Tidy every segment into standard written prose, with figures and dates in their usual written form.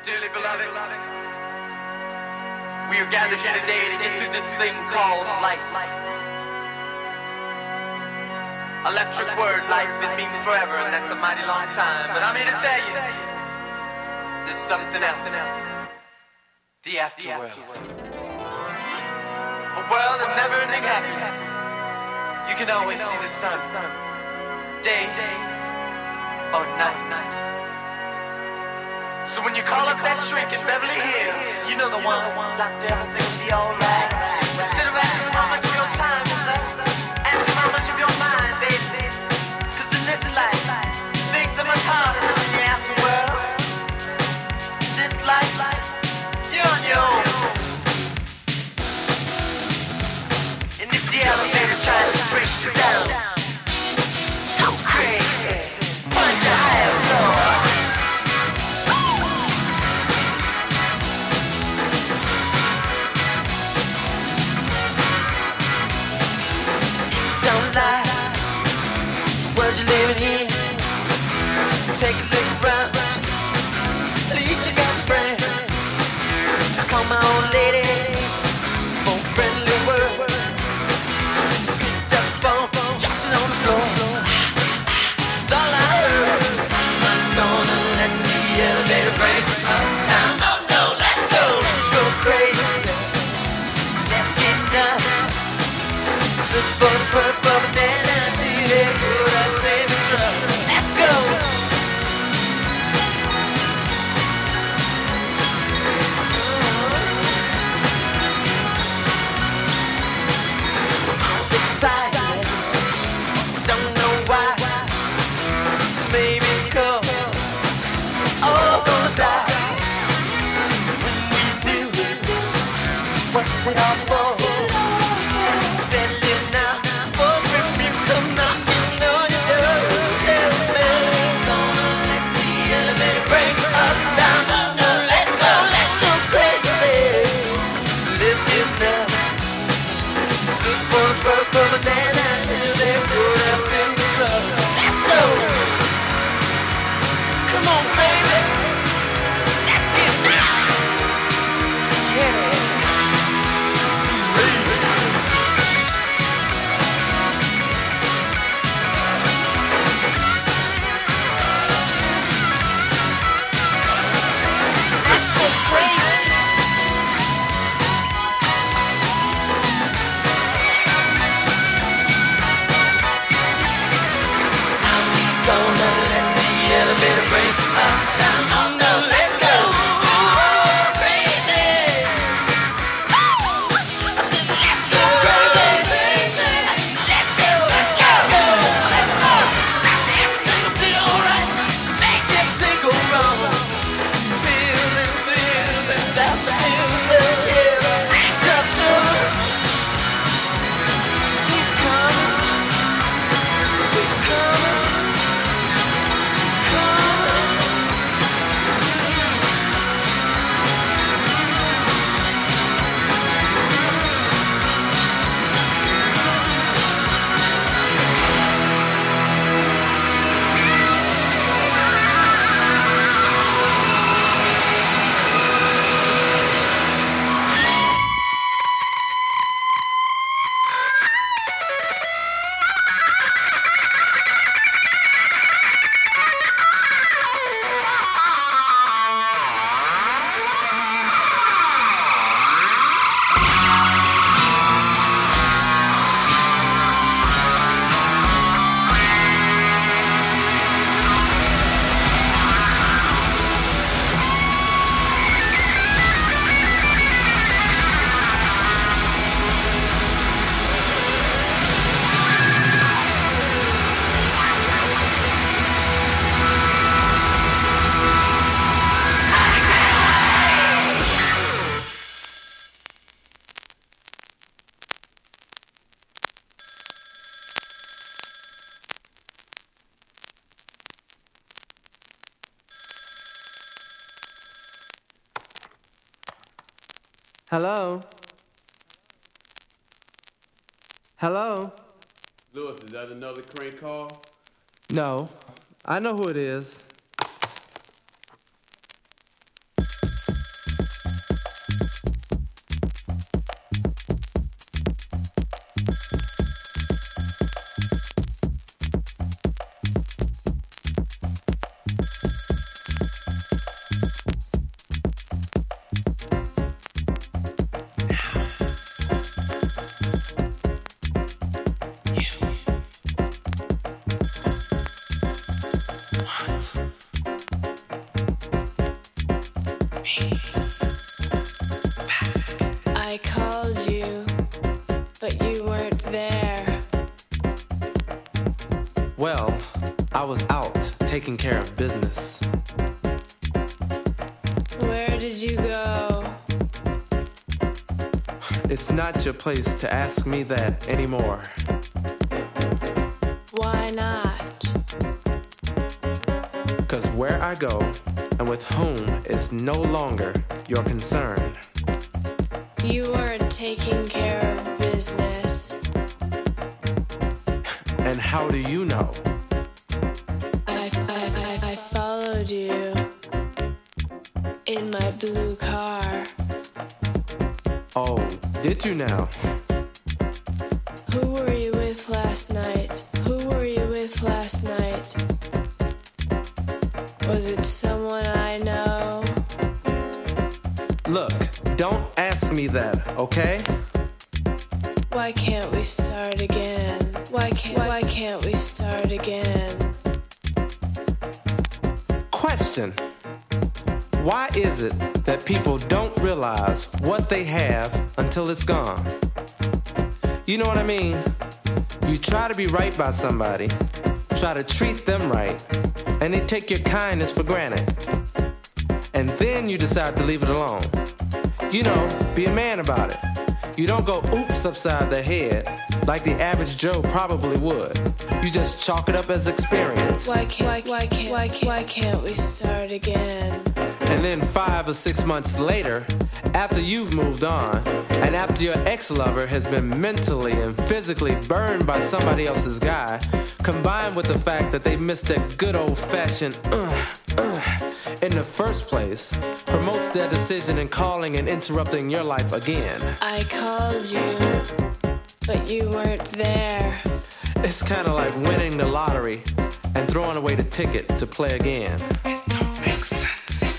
Dearly beloved, we are gathered here today to get through this thing called life. Electric word, life, it means forever, and that's a mighty long time. But I'm here to tell you, there's something else. The afterworld. A world of never-ending happiness. You can always see the sun, day or night. So when you call up that shrink in Beverly Hills, you know the one, doctor, everything will be alright. Instead of asking him how much of your time is left, ask him how much of your mind, baby. Cause in this life, things are much harder than in the afterworld. This life, you're on your own. And if the elevator tries to break you down, go crazy, punch a higher floor. You're living in, take a look around. At least you got friends. I call my old lady for a friendly word. She picked up the phone, dropped it on the floor. It's all I heard. I'm not gonna let the elevator break us down. Oh no, let's go crazy. Let's get nuts. Let's look for the purple banana till they put us. Let's go. I'm excited, don't know why. Maybe it's 'cause we're all gonna die. When we do, what's it all for? Hello? Hello? Lewis, is that another crank call? No. I know who it is. I was out taking care of business. Where did you go? It's not your place to ask me that anymore. Why not? 'Cause where I go and with whom is no longer your concern. You weren't taking care of business. And how do you know? I followed you in my blue car. Oh, did you now? Who were you with last night? Who were you with last night? Was it someone I know? Look, don't ask me that, okay? Why can't we start again? Why can't we start again? Question. Why is it that people don't realize what they have until it's gone? You know what I mean? You try to be right by somebody, try to treat them right, and they take your kindness for granted. And then you decide to leave it alone. You know, be a man about it. You don't go oops upside the head like the average Joe probably would. You just chalk it up as experience. Why can't we start again? And then 5 or 6 months later, after you've moved on, and after your ex-lover has been mentally and physically burned by somebody else's guy, combined with the fact that they missed that good old-fashioned in the first place, promotes their decision in calling and interrupting your life again. I called you, but you weren't there. It's kind of like winning the lottery and throwing away the ticket to play again. It don't make sense.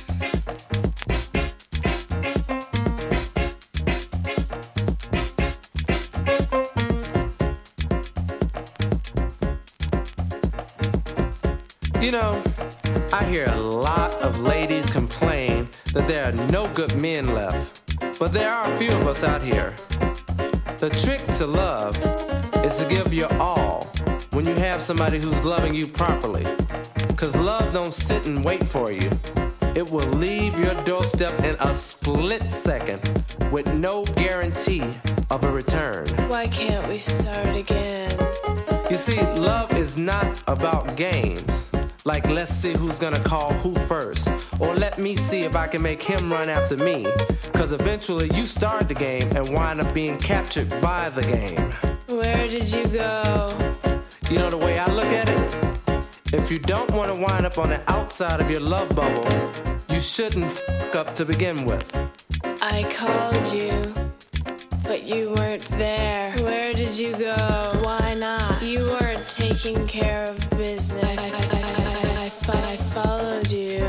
You know, I hear a lot of ladies complain that there are no good men left, but there are a few of us out here. The trick to love is to give your all when you have somebody who's loving you properly. 'Cause love don't sit and wait for you. It will leave your doorstep in a split second with no guarantee of a return. Why can't we start again? You see, love is not about games. Like, let's see who's gonna call who first. Or let me see if I can make him run after me. 'Cause eventually you start the game and wind up being captured by the game. Where did you go? You know the way I look at it? If you don't want to wind up on the outside of your love bubble, you shouldn't f*** up to begin with. I called you, but you weren't there. Where did you go? Why not? You weren't taking care of business. I followed you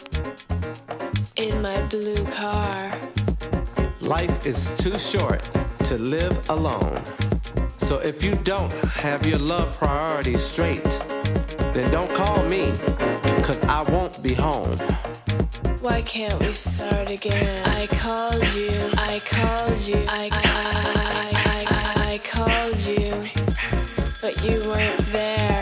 in my blue car. Life is too short to live alone. So if you don't have your love priorities straight, then don't call me, 'cause I won't be home. Why can't we start again? I called you, I called you, I called you, but you weren't there.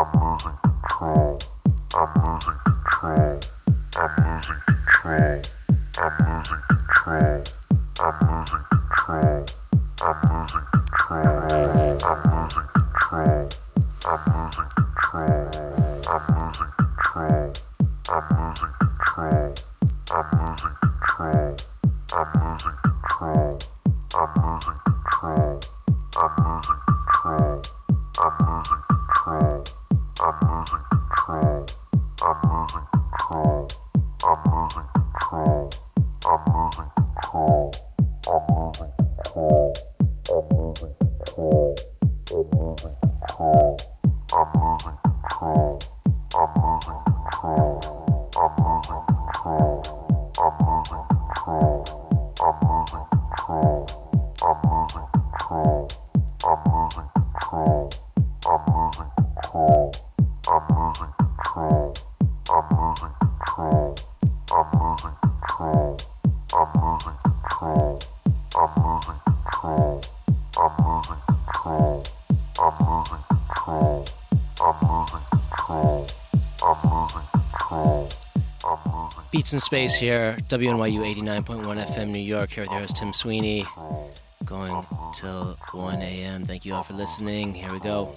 Beats in Space here, WNYU 89.1 FM New York, here with your host Tim Sweeney, going till 1 a.m. Thank you all for listening. Here we go.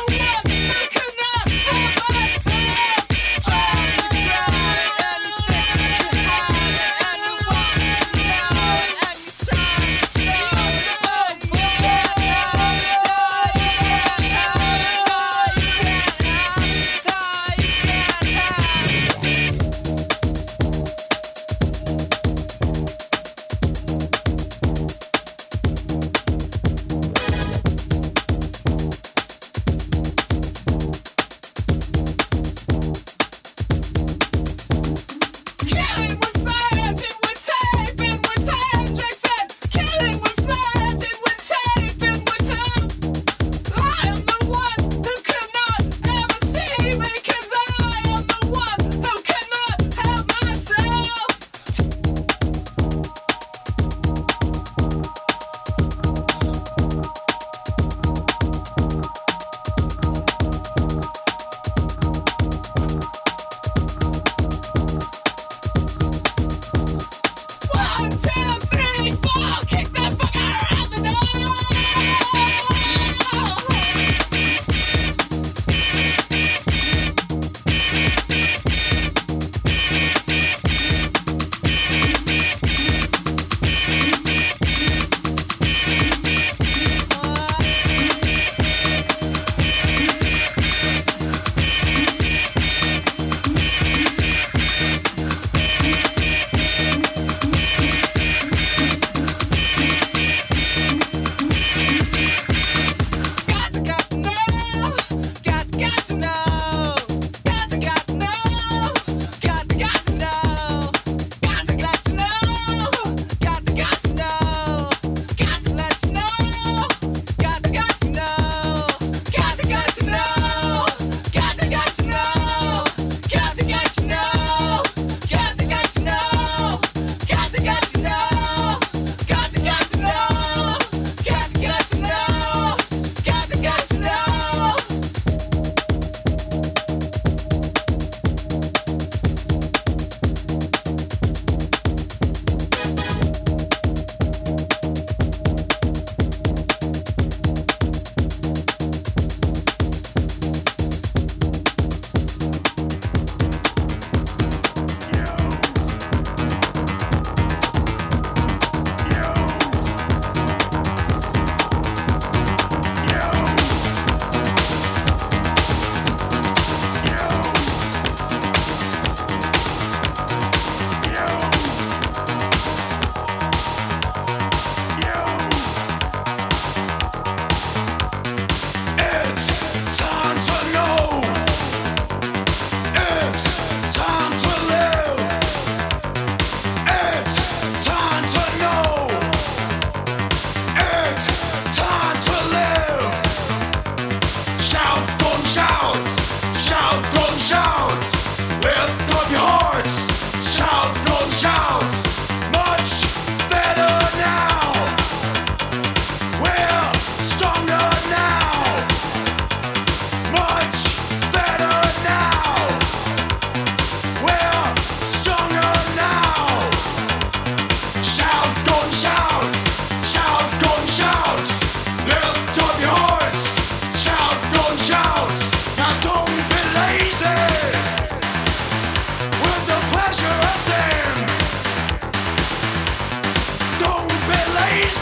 Think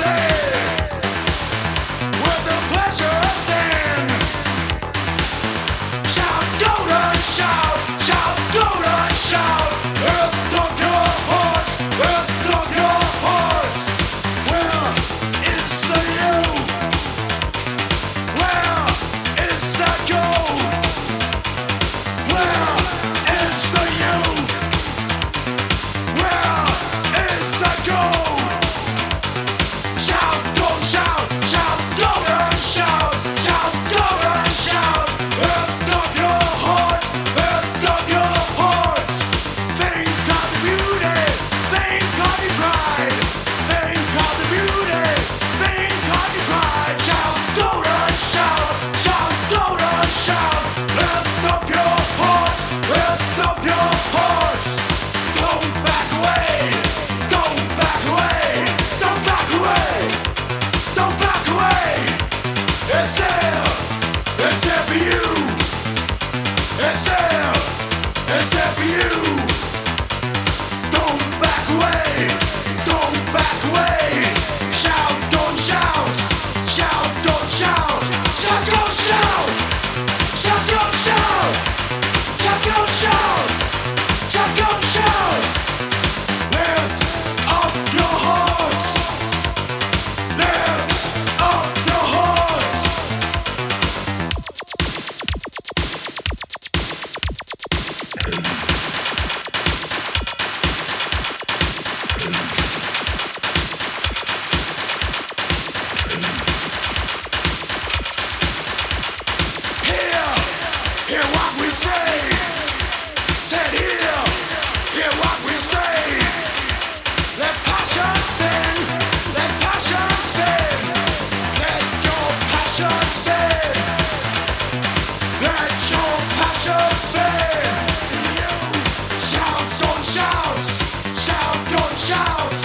Shout,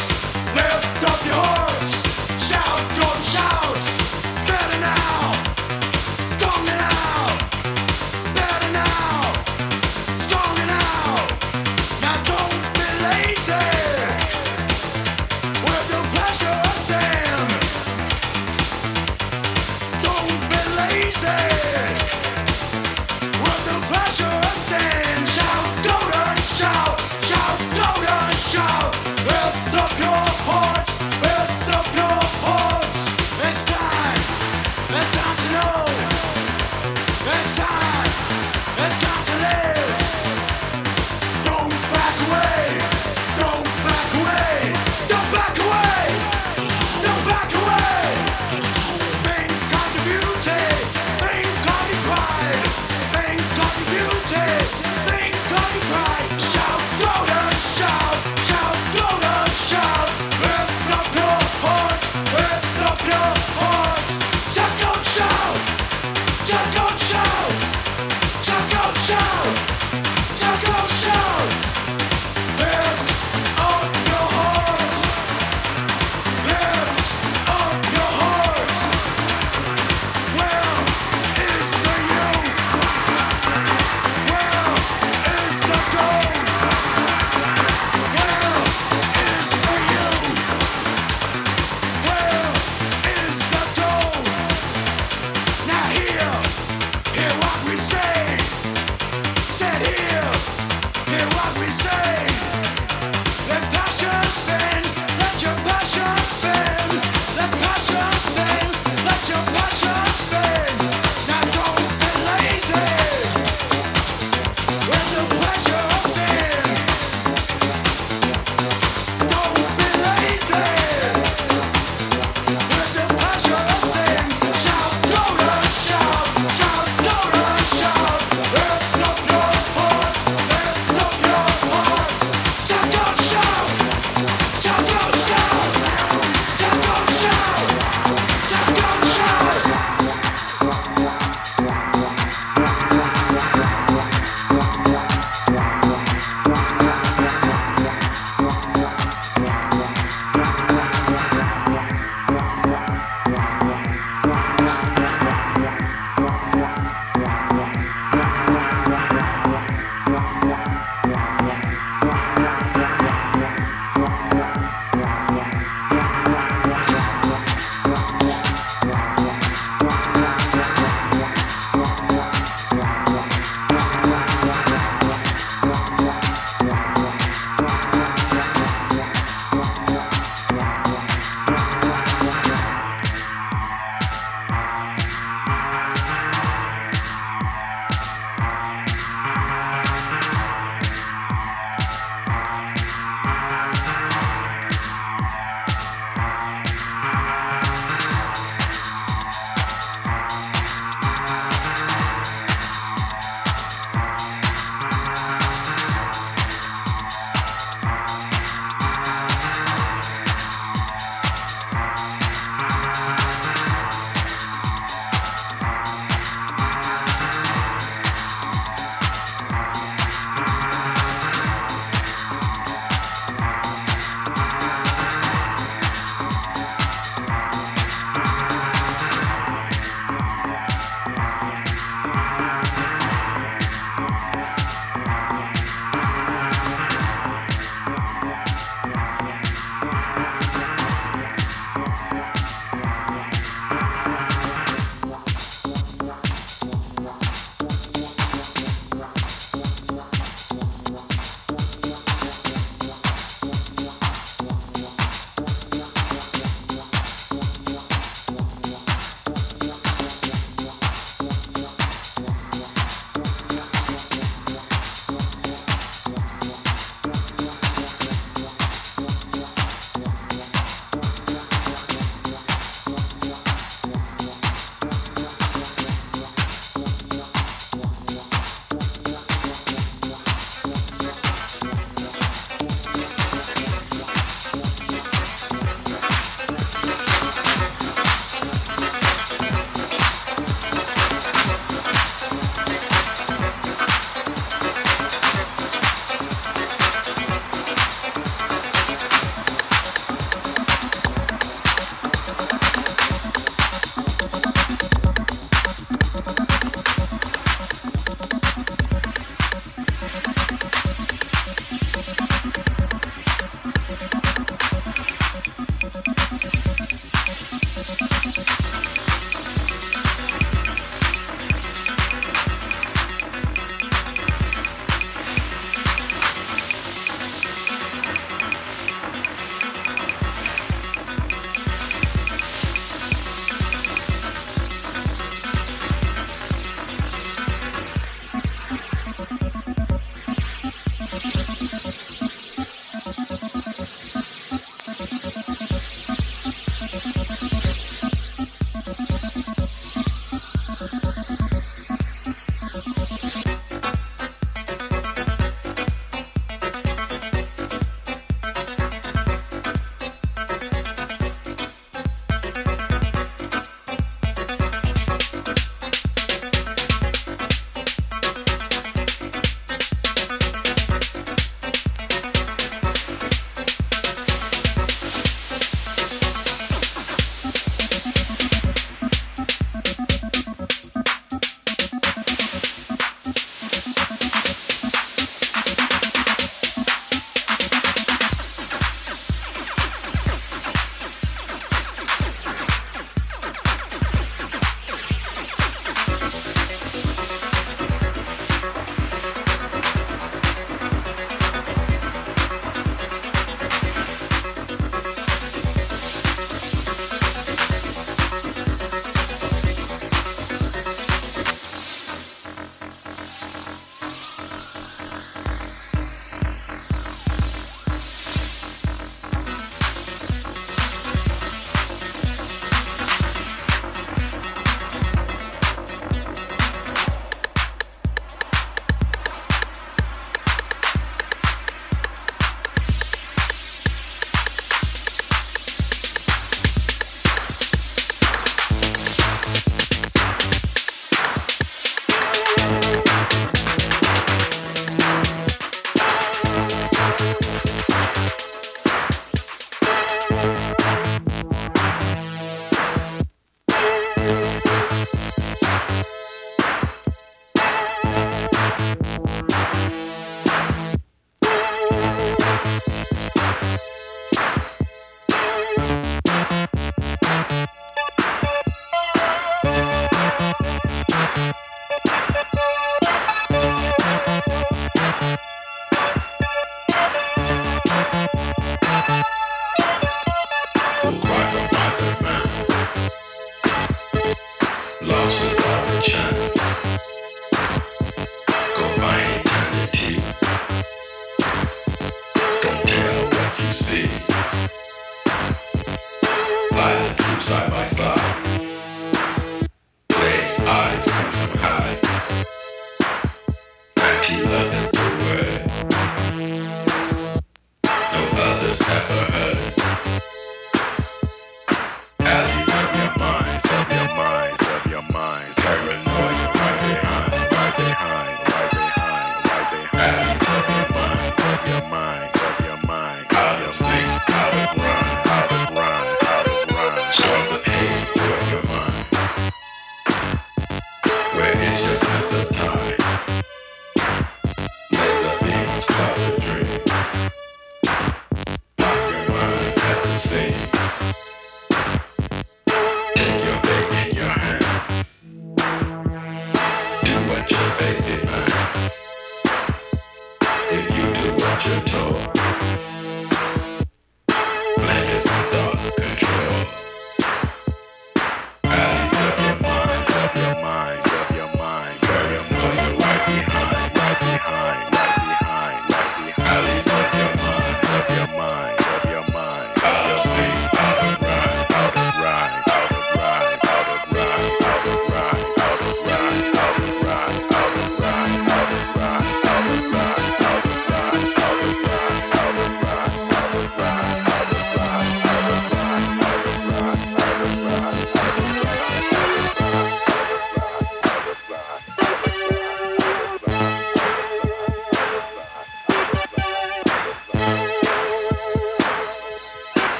Alleys of your mind, of your mind, of your sleep, out of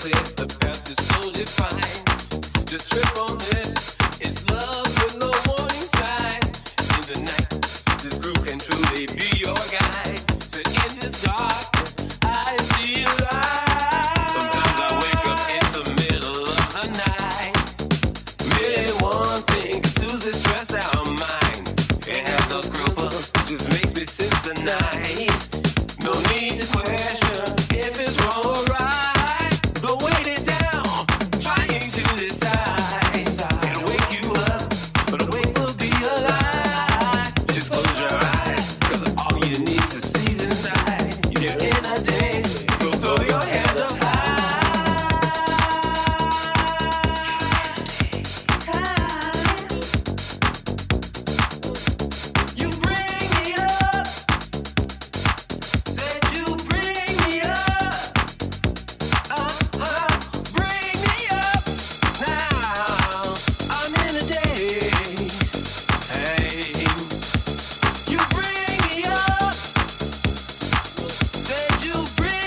You bring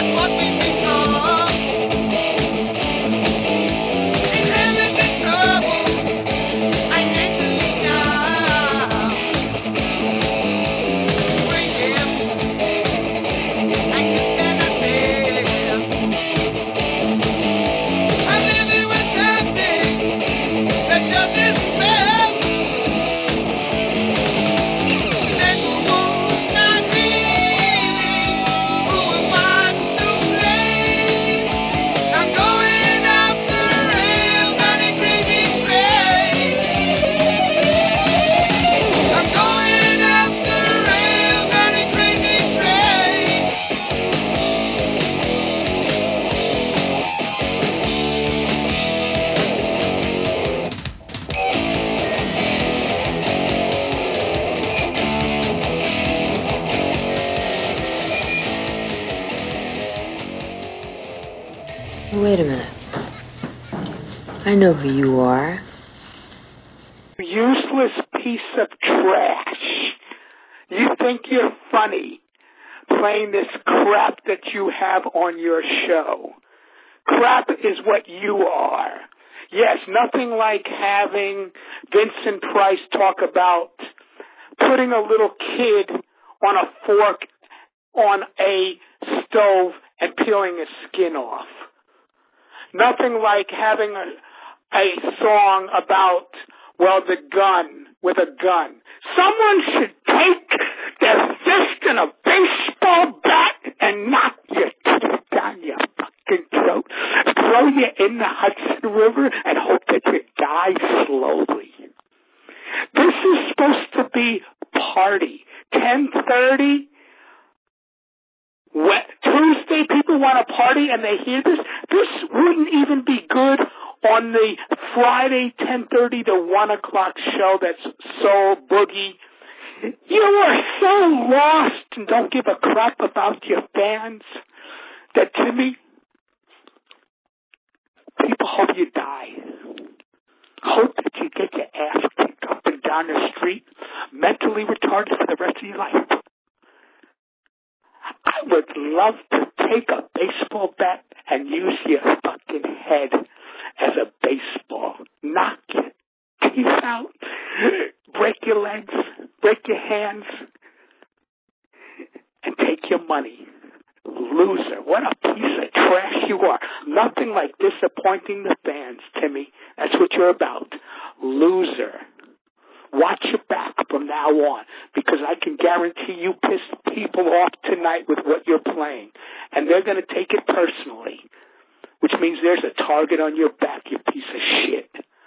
Wait a minute. I know who you are. Useless piece of trash. You think you're funny playing this crap that you have on your show. Crap is what you are. Yes, nothing like having Vincent Price talk about putting a little kid on a fork on a stove and peeling his skin off. Nothing like having a song about, well, the gun, with a gun. Someone should take their fist in a baseball bat and knock your teeth down your fucking throat, throw you in the Hudson River, and hope that you die slowly. This is supposed to be party. 10:30. Tuesday, people want to party and they hear this. This wouldn't even be good on the Friday 10:30 to 1 o'clock show that's Soul Boogie. You are so lost and don't give a crap about your fans that, to me, people hope you die. Hope that you get your ass kicked up and down the street, mentally retarded for the rest of your life. I would love to take a baseball bat and use your fucking head as a baseball. Knock your teeth out, break your legs, break your hands, and take your money. Loser. What a piece of trash you are. Nothing like disappointing the fans, Timmy. That's what you're about. Loser. Watch your back from now on, because I can guarantee you pissed people off tonight with what you're playing. And they're going to take it personally, which means there's a target on your back, you piece of shit.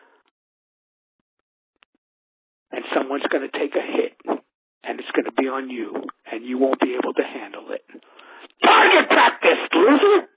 And someone's going to take a hit, and it's going to be on you, and you won't be able to handle it. Target practice, loser!